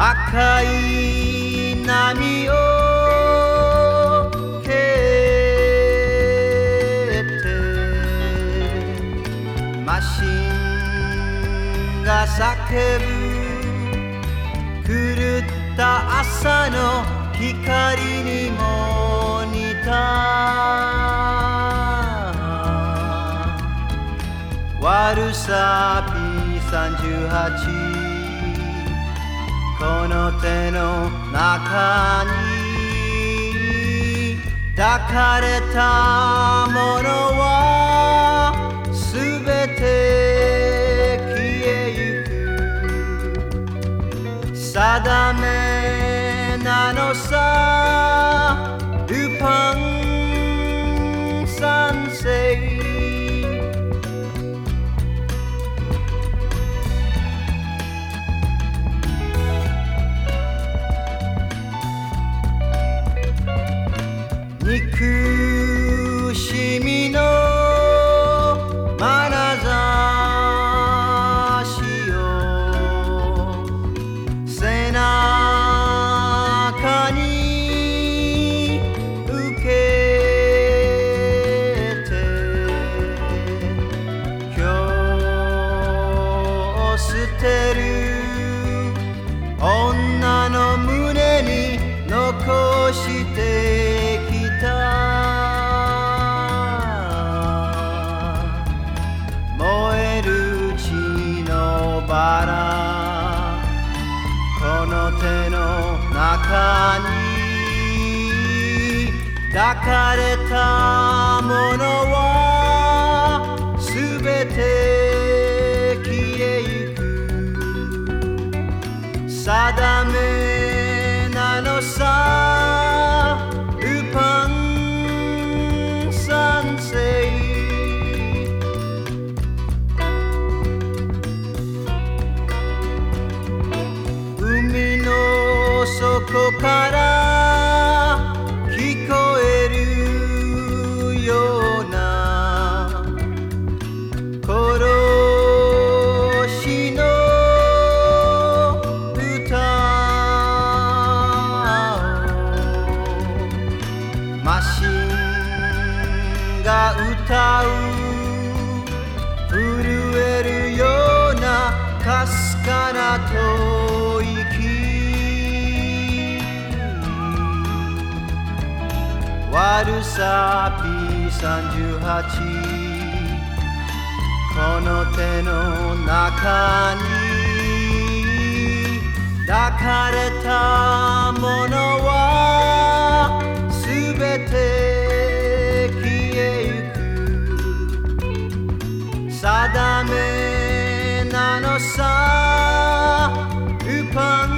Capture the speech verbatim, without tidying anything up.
赤い波を蹴ってマシンが叫ぶ狂った朝の光にも似た悪さ ピーさんじゅうはち この手の中に抱かれたものはすべて消えゆく定めなのさルパン三世憎しみの眼差しを背中に受けて今日捨てる女の胸に残してきた燃える血のバラこの手の中に抱かれたものはすべて消えゆく定めなのさルパン三世海の底から聞こえるような殺しの歌マシンが歌う震えるようなかすかな吐息悪さ ピーさんじゅうはち この手の中に抱かれたものはすべて消えゆく定めなのさルパン